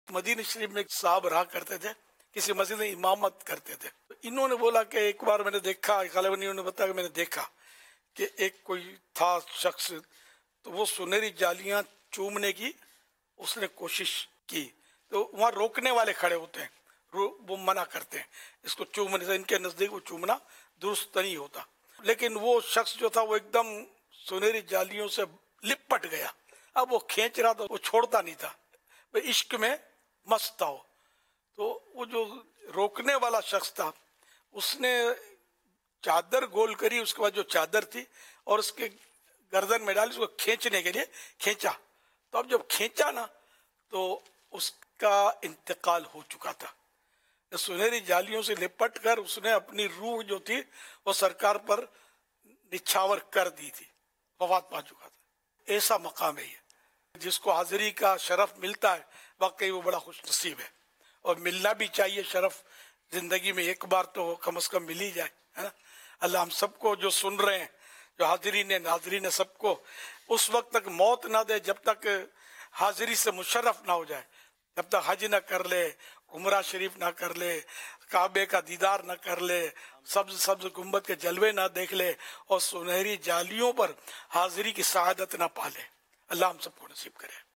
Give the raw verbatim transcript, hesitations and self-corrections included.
مدینہ شریف میں ایک صاحب رہا کرتے تھے، کسی مسجد میں امامت کرتے تھے. انہوں نے بولا کہ ایک بار میں نے دیکھا، غالباً انہوں نے بتایا کہ میں نے دیکھا کہ ایک کوئی تھا شخص، تو وہ سنہری جالیاں چومنے کی اس نے کوشش کی، تو وہاں روکنے والے کھڑے ہوتے ہیں، وہ منع کرتے ہیں اس کو چومنے سے، ان کے نزدیک وہ چومنا درست نہیں ہوتا. لیکن وہ شخص جو تھا وہ ایک دم سنہری جالیوں سے لپٹ گیا. اب وہ کھینچ رہا تھا، وہ چھوڑتا نہیں تھا، وہ عشق میں مست تھا. تو وہ جو روکنے والا شخص تھا اس نے چادر گول کری، اس کے بعد جو چادر تھی اور اس کے گردن میں ڈالی، اس کو کھینچنے کے لیے کھینچا. تو اب جب کھینچا نا تو اس کا انتقال ہو چکا تھا. سنہری جالیوں سے لپٹ کر اس نے اپنی روح جو تھی وہ سرکار پر نچھاور کر دی تھی، وفات پا چکا تھا. ایسا مقام ہے یہ، جس کو حاضری کا شرف ملتا ہے واقعی وہ بڑا خوش نصیب ہے، اور ملنا بھی چاہیے. شرف زندگی میں ایک بار تو کم از کم مل ہی جائے، ہے نا. اللہ ہم سب کو جو سن رہے ہیں، جو حاضرین ناظرین، سب کو اس وقت تک موت نہ دے جب تک حاضری سے مشرف نہ ہو جائے، جب تک حج نہ کر لے، عمرہ شریف نہ کر لے، کعبے کا دیدار نہ کر لے، سبز سبز گنبد کے جلوے نہ دیکھ لے، اور سنہری جالیوں پر حاضری کی سعادت نہ پالے. اللہ ہم سب کو نصیب کرے.